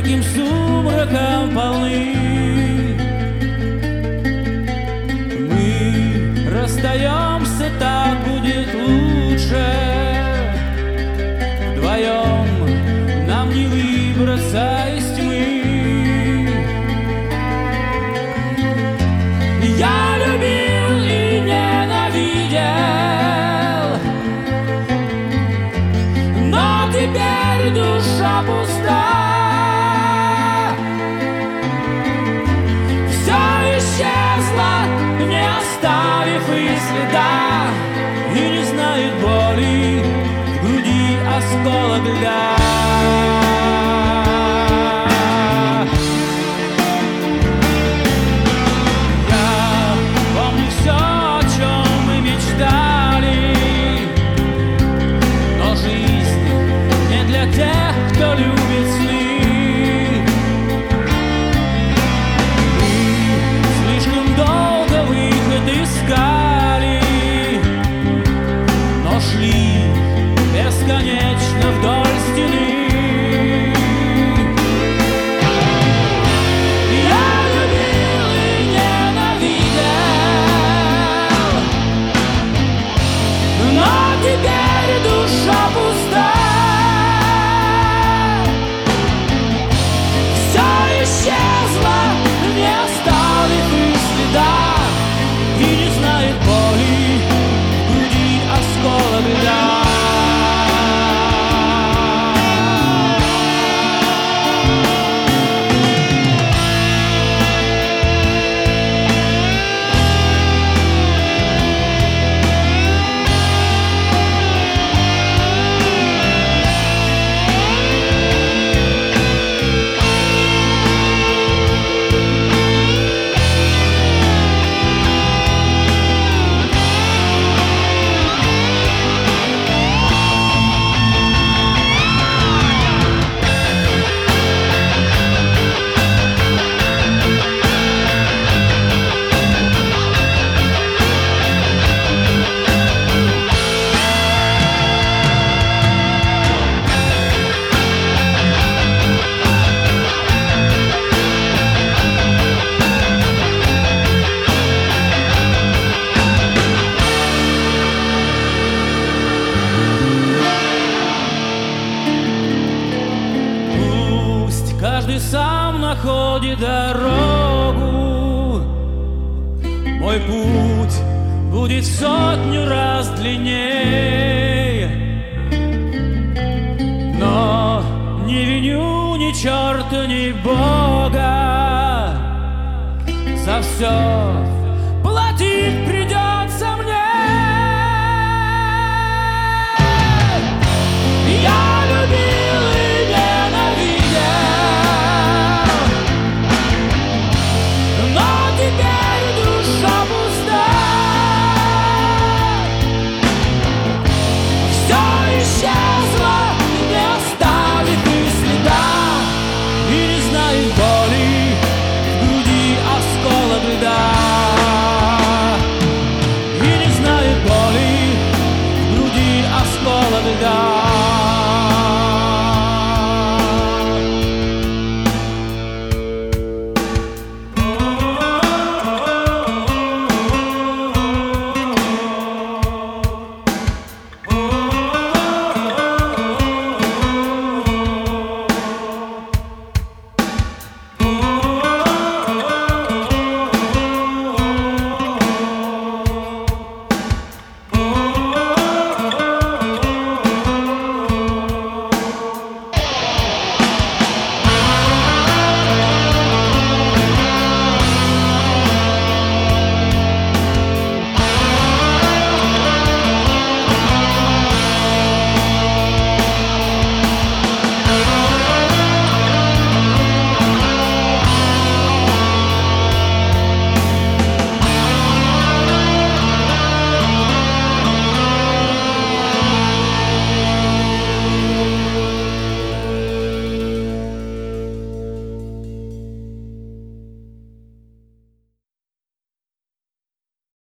ярким сумраком полны. Мы расстаемся, так будет лучше. Вдвоем нам не выбраться из тьмы. Я любил и ненавидел, но теперь душа пуста. Все исчезло, не оставив и следа, и не знает боли в груди осколок льда. Тех, кто любит сны. Мы слишком долго выход искали, но шли бесконечно вдоль стены. Я любил и ненавидел, но теперь душа пуста. Исчезла, не оставив и следа, и не знает боли в груди осколок льда. Каждый сам находит дорогу. Мой путь будет в 100 раз длиннее, но не виню ни черта, ни Бога за все,